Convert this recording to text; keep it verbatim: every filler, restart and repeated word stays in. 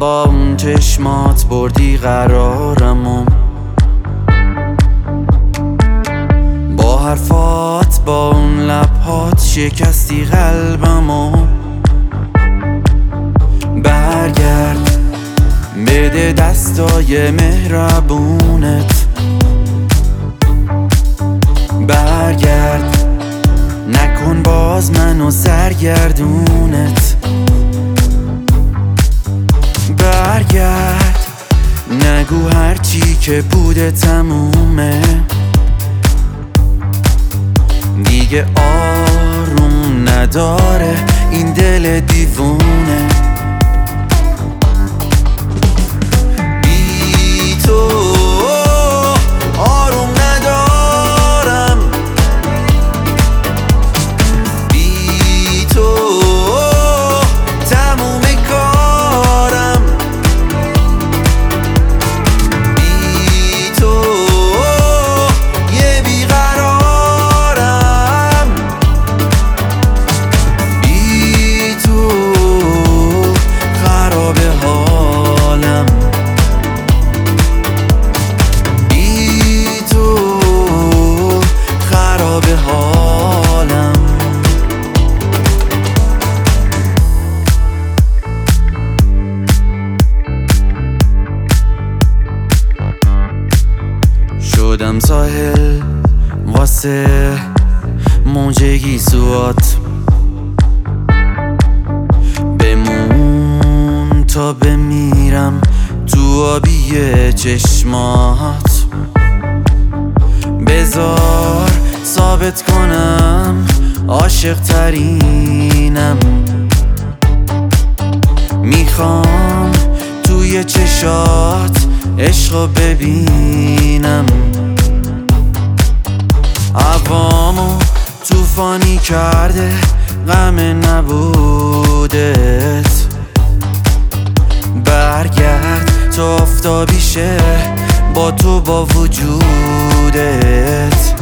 با اون چشمات بردی قرارمو، با حرفات با اون لبهات شکستی قلبمو. برگرد بده دستای مهربونت، برگرد نکن باز منو سرگردونت. برگرد نگو هرچی که بوده تمومه، دیگه آروم نداره این دل دیوونه. بی تو آروم ندارم، بی تو تموم کارم، بی تو یه بیقرارم، بی تو خراب حالم، بی تو خراب حالم. شدم ساحل واسه موجگی سوات، بمون تا بمیرم تو آبی چشمات. بذار ثابت کنم عاشق ترینم، میخوام توی چشات عشقو ببینم. عوامو توفانی کرده غم نبودت، برگرد تا آفتابی شه با تو با وجودت.